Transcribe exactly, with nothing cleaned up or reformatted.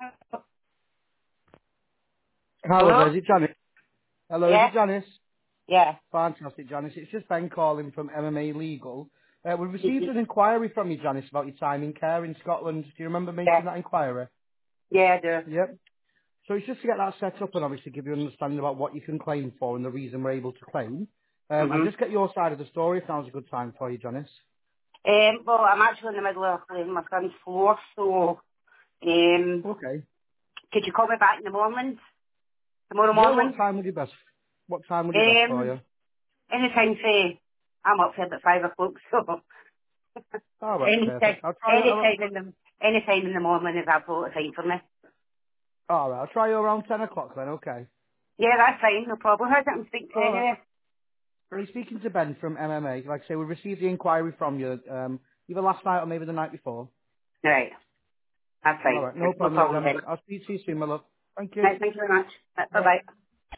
Hello Hello? there, is it Janice? Hello, is Yeah? it Janice? Yeah. Fantastic, Janice. It's just Ben calling from M M A Legal. Uh, we received Mhm. an inquiry from you, Janice, about your time in care in Scotland. Do you remember making Yeah. that inquiry? Yeah, I do. Yep. So it's just to get that set up and obviously give you an understanding about what you can claim for and the reason we're able to claim. Um, and hmm just get your side of the story if now's a good time for you, Janice. Um, well, I'm actually in the middle of cleaning my son's floor, so um, Okay. could you call me back in the morning? Tomorrow Yeah, what morning? time would be best? What time would be best for Um, you? anytime, say, I'm up here at five o'clock, so All right, anytime, perfect. I'll try you. I'll, anytime in the, anytime in the morning is absolutely fine for me. all right, I'll try you around ten o'clock then. Okay. Yeah, that's fine, no problem. How's it I'm speaking to All right. anyway? Are speaking to Ben from M M A? Like I say, we received the inquiry from you um, either last night or maybe the night before. Right, that's All fine. right, no No problem, problem Janice. then. I'll speak to you soon, my love. Thank you. Right, thank you very much. Bye. Bye-bye.